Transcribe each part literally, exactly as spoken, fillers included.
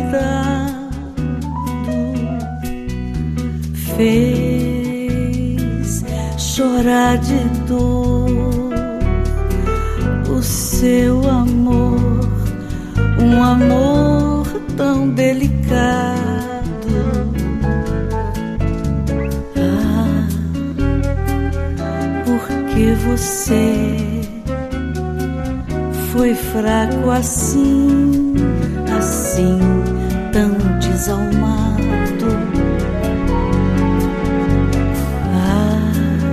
fez chorar de dor o seu amor, um amor tão delicado. Ah, porque você foi fraco assim, assim, tão desalmado. Ah,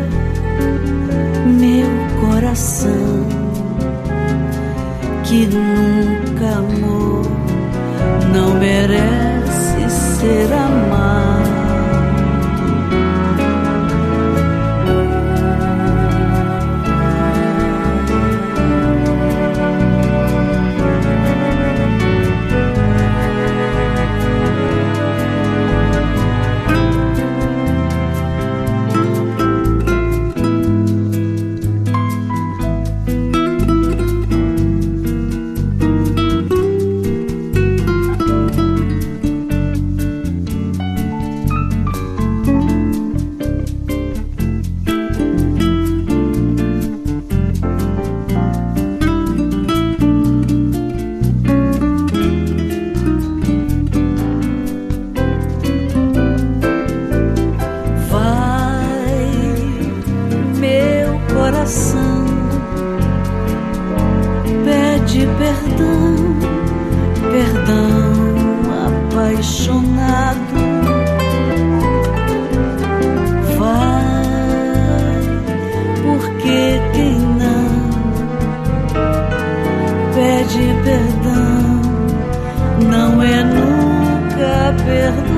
meu coração que nunca amou não merece ser amado. Pede perdão, perdão apaixonado. Vai, porque quem não pede perdão não é nunca perdoado.